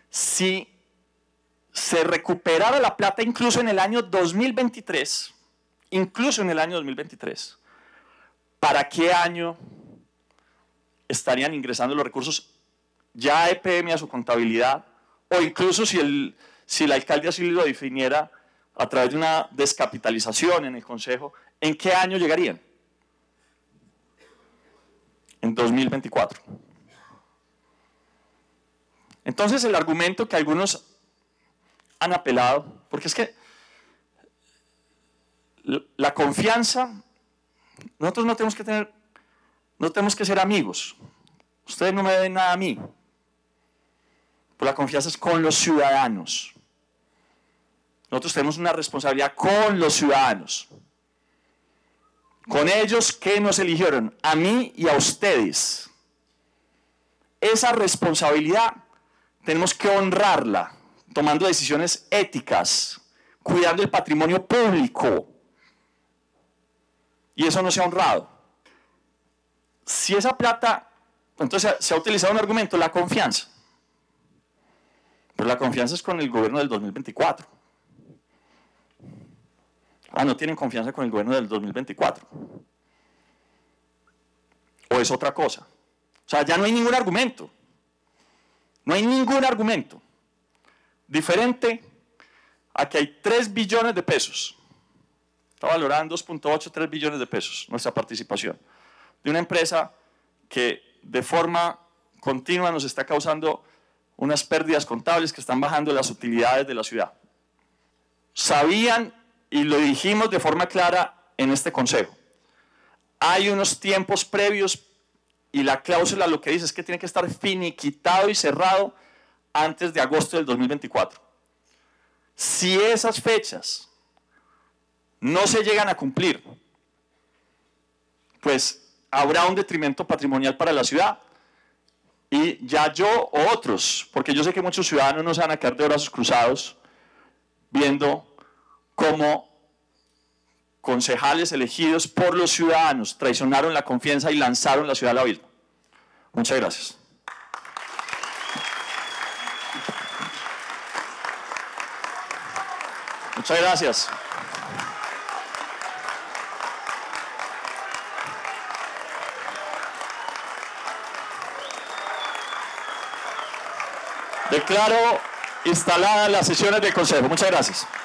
si se recuperara la plata incluso en el año 2023, ¿para qué año estarían ingresando los recursos ya a EPM a su contabilidad? O incluso si el alcalde así lo definiera a través de una descapitalización en el Consejo, ¿en qué año llegarían? En 2024. Entonces el argumento que algunos han apelado, porque es que la confianza, nosotros no tenemos que ser amigos. Ustedes no me deben nada a mí. Pero la confianza es con los ciudadanos. Nosotros tenemos una responsabilidad con los ciudadanos. Con ellos que nos eligieron, a mí y a ustedes. Esa responsabilidad tenemos que honrarla, tomando decisiones éticas, cuidando el patrimonio público. Y eso no se ha honrado. Si esa plata, entonces se ha utilizado un argumento, la confianza. Pero la confianza es con el gobierno del 2024. No tienen confianza con el gobierno del 2024. ¿O es otra cosa? O sea, ya no hay ningún argumento. No hay ningún argumento diferente a que hay 3 billones de pesos. Está valorada en 2.8, 3 billones de pesos nuestra participación. De una empresa que de forma continua nos está causando unas pérdidas contables que están bajando las utilidades de la ciudad. Sabían, y lo dijimos de forma clara en este consejo, hay unos tiempos previos y la cláusula lo que dice es que tiene que estar finiquitado y cerrado antes de agosto del 2024. Si esas fechas no se llegan a cumplir, pues habrá un detrimento patrimonial para la ciudad. Y ya yo o otros, porque yo sé que muchos ciudadanos no se van a quedar de brazos cruzados viendo cómo concejales elegidos por los ciudadanos traicionaron la confianza y lanzaron la ciudad al abismo. Muchas gracias. Muchas gracias. Declaro instaladas las sesiones del Consejo. Muchas gracias.